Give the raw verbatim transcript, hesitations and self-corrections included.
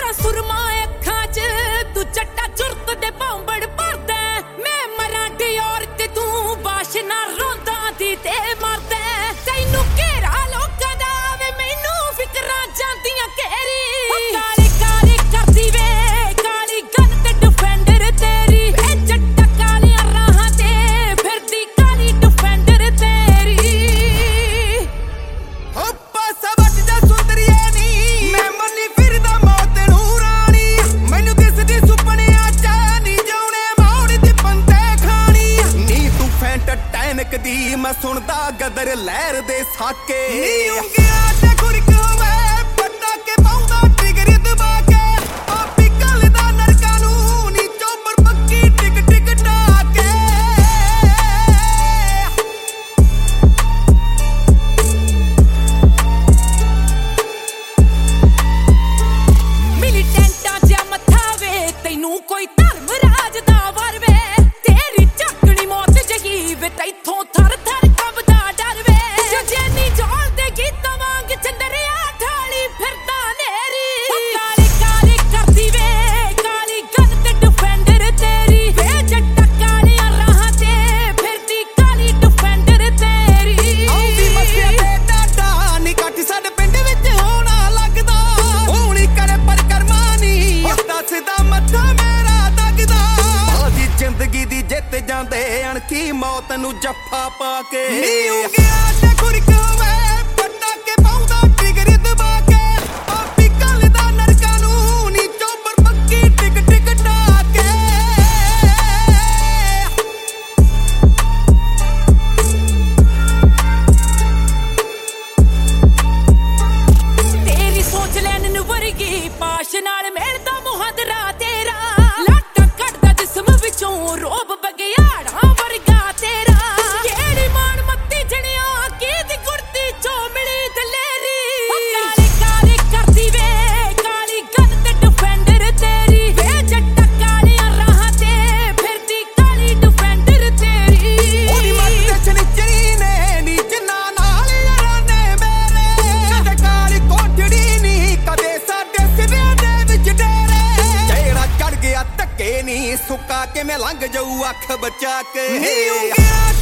ਸੁਰਮਾ ਅੱਖਾਂ 'ਚ ਤੂੰ ਚੱਟਾ ਚੁਰਤ ਦੇ ਭੌਂਬੜ ਭਰਦਾ ਮੈਂ ਮਰਾਠੀ ਔਰਤ ਤੂੰ ਬਾਸ਼ਨਾ ਰੋਂਦਾ ਦੀ ਤੇ ਮਰਦਾ ਤੈਨੂੰ ਘੇਰਾ ਲੋਕਾਂ ਦਾ ਵੇ ਮੈਨੂੰ ਫਿਕਰਾਂ ਜਾਂਦੀਆਂ ਘੇਰੀ ਕਾਲੀ ਕਾਲੀ ਕਰਦੀ ਵੇ ਕਾਲੀ ਗਨ ਤੇ ਡਿਫੈਂਡਰ ਤੇਰੀ ਵੇ ਜੱਟਾ ਕਾਲੀਆਂ ਰਾਹਾਂ ਤੇ ਫਿਰਦੀ ਕਾਲੀ ਡਿਫੈਂਡਰ ਤੇਰੀ ਹੱਪਾ ਸਵੱਟ ਜਾ ਸੁੰਦਰੀਏ ਨੀ ਮੈਂ ਮੰਨੀ ਫਿਰਦਾ ਮੌਤ ਨੂੰ ਰਾਣੀ ਮੈਨੂੰ ਦਿਸਦੀ ਸੁਪਨਿਆਂ ਚ ਨੀ ਜਾਉਣੇ ਮੌੜ ਦੀ ਬੰਦੇ ਖਾਣੀ ਨੀ ਤੂੰ ਫੈਂਟ ਟੈਨਕ ਦੀ ਮੈਂ ਸੁਣਦਾ ਗਦਰ ਲਹਿਰ ਦੇ ਸਾਕੇ ਨੀ ਉਂਗਿਆ ਤੇ ਗੁਰਕਵੇ ਪੱਟਾ ਕੇ ਪਾਉਂਦਾ ਟ੍ਰਿਗਰ ਦਬਾ ਕੇ ਪਾਪੀ ਕਲਦਾ ਨਰਕਾਂ ਨੂੰ ਨੀ ਚੋਬਰ ਪੱਕੀ ਟਿਕ ਟਿਕ ਟਾਕੇ ਮਿਲੀਟੈਂਟਾਂ ਜਿਹਾ ਮੱਥਾ ਵੇ ਤੈਨੂੰ ਕੋਈ ਧਰਮ ਰਾਜ ਦਾ ਵਰ ਵੇ ਤੇਰੀ ਝੱਕਣੀ ਮੌਤ ਜਗੀ ਵੇ ਤੈਥੋਂ ਥਰ ਥਰ ਕੰਬਦਾ ਡਰ ਵੇ ਜਜੇਨੀ ਜੋਲ ਦੇ ਗੀਤਾਂ ਵਾਂਗ ਚੰਦਰਿਆ ਢਾਲੀ ਫਿਰਦਾ ਨੇਰੀ ਕਾਲੀ ਕਾਲੀ ਕਰਦੀ ਵੇ ਕਾਲੀ ਗਨ ਤੇ ਡਿਫੈਂਡਰ ਤੇਰੀ ਵੇ ਜੱਟਾ ਕਾਲੀਆਂ ਰਾਹਾਂ ਤੇ ਫਿਰਦੀ ਕਾਲੀ ਡਿਫੈਂਡਰ ਤੇਰੀ ਆਉਂਦੀ ਮੱਥੇ ਤੇ ਡਾਡਾ ਨੀ ਕੱਟ ਸਾਡੇ ਪਿੰਡ ਵਿੱਚ ਹੋਣਾ ਲੱਗਦਾ ਹੋਣੀ ਕਰੇ ਪਰ ਕਰਮਾ ਨੀ ਦੱਸਦਾ ਮੱਥਾ ਮੇਰਾ ਦਗਦਾ ਆਦੀ ਜ਼ਿੰਦਗੀ ਦੀ ਜਿੱਤ ਜਾਂਦੇ ਅਣਖੀ ਮੌਤ ਨੂੰ ਜੱਫਾ ਪਾ ਕੇ ਨੀ ਉਂਗਿਆ ਤੇ ਗੁਰਕਵੇ ਪੱਟਾ ਕੇ ਪਾਉਂਦਾ ਟ੍ਰਿਗਰ ਦਬਾ ਕੇ ਪਾਪੀ ਕਲਦਾ ਨਰਕਾਂ ਨੂੰ ਨੀ ਚੋਬਰ ਪੱਕੀ ਟਿਕ ਟਿਕ ਟਾਕੇ ਤੇਰੀ ਸੋਚ ਲੈਣ ਨੂੰ ਵਰਗੀ ਪਾਸ਼ ਨਾਲ ਮਿਲਦਾ ਮੁਹਦਰਾ ਤੇਰਾ ਲਾਟਾ ਕੱਢਦਾ ਜਿਸਮ ਵਿੱਚੋਂ ਰੋਬ ਬਗਿਆੜਾ ਵਰਗਾ ਤੇਰਾ ਕਿਹੜੀ ਮਾਣ ਮੱਤੀ ਜਣਿਆ ਕਿਹਦੀ ਗੁਰਤੀ ਚੋਂ ਮਿਲੀ ਦਲੇਰੀ ਕਾਲੀ ਕਾਲੀ ਕਰਦੀ ਵੇ ਕਾਲੀ ਗਨ ਤੇ ਡਿਫੈਂਡਰ ਤੇਰੀ ਵੇ ਜੱਟਾ ਕਾਲੀਆਂ ਰਾਹਾਂ ਤੇ ਫਿਰਦੀ ਕਾਲੀ ਡਿਫੈਂਡਰ ਤੇਰੀ ਉਹਦੀ ਮੱਤ ਤੇ ਚਨੀਚਰੀ ਨੇ ਨੀ ਜਿੰਨਾ ਨਾਲ ਯਾਰਾਂ ਨੇ ਮੇਰੇ ਕਦੇ ਕਾਲੀ ਕੋਠੜੀ ਨੀ ਕਦੇ ਸਾਡੇ ਸਿਵਿਆਂ ਦੇ ਵਿੱਚ ਡੇਰੇ ਜਿਹੜਾ ਚੜ ਗਿਆ ਧੱਕੇ ਨੀ ਸੁੱਕਾ ਕਿਵੇਂ ਲੰਘ ਜਾਊ ਅੱਖ ਬਚਾ ਕੇ ਨੀ ਉਂਗਿਆ